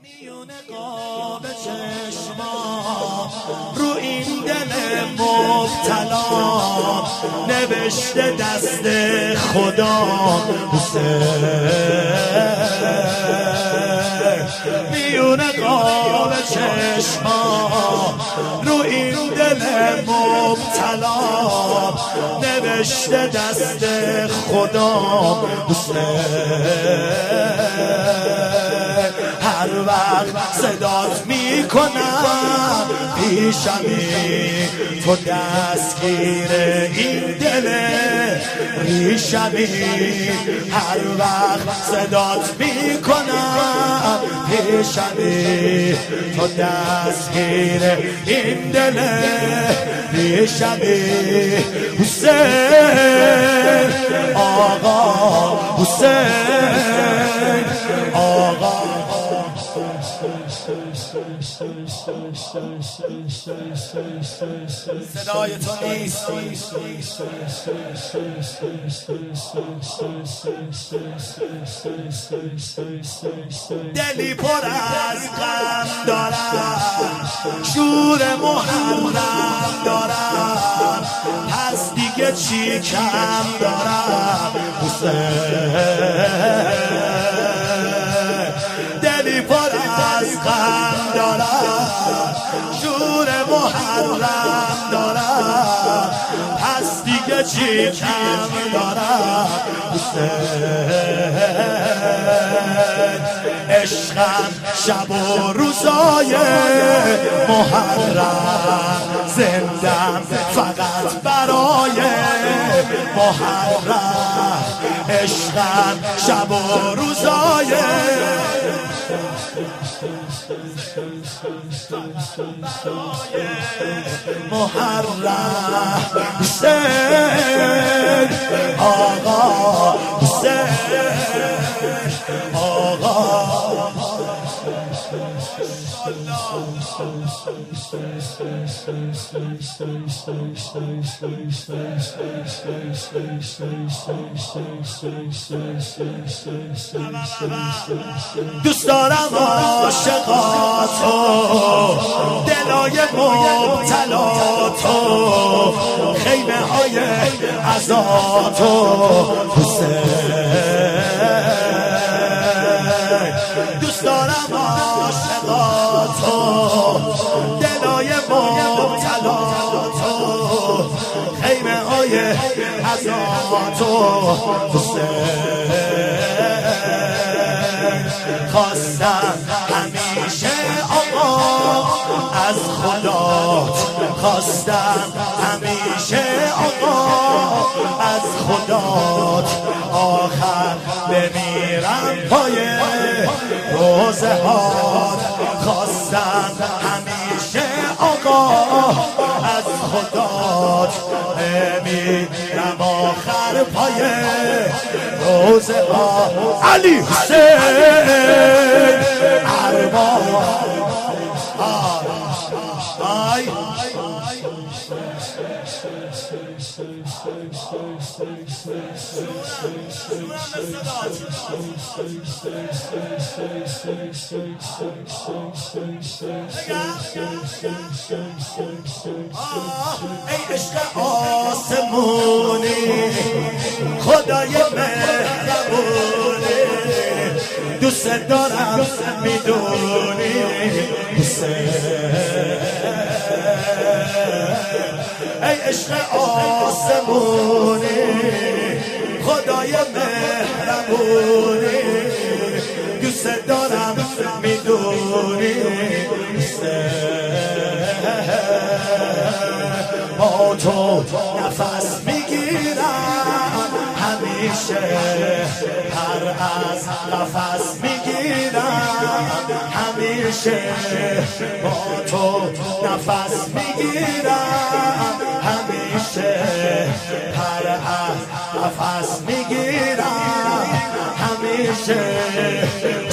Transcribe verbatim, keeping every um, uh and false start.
میون قاب چشما رو این دل مبتلا نوشته دست خدا حسین. میون قاب چشما رو این دل مبتلا نوشته دست خدا حسین. هر وقت صدات میکنم پیشمی تو دستگیر این دل ریشمی. هر وقت صدات میکنم پیشمی تو دستگیر این دل ریشمی. حسین آقا حسین آقا صدای تو نیست دلی پر از غم دارم شور محرم دارم پس دیگه چی کم دارم حسین. دلی پر از غم دارم شور محرم دارم پس دیگه چی کم دارم حسین. عشقم شب و روزای محرم زندم فقط برای محرم. عشقم شب و روزای محرم. حسین آقا حسین آقا دوست دارم عاشقاتو دلای مبتلاتو خیمه های عزاتو حسین. دوست دارم عاشقاتو دلای مبتلاتو خیمه های عزاتو حسین. خواستم همیشه آقا از خدات خواستم همیشه آقا از خدات آخر بمیرم پای روزه هات. خواستم همیشه آقا از خدات بمیرم آخر پای روزه ها. علی حسین ارباب آی ای عشق آسمونی خدای مهربونی دوست دارم میدونی حسین. ای عشق آسمونی خدای مهربونی دوست دارم میدونی با تو نفس میگیرم همیشه پر از نفس میگیرم همیشه با تو نفس میگیرم همیشه پر از نفس میگیرم همیشه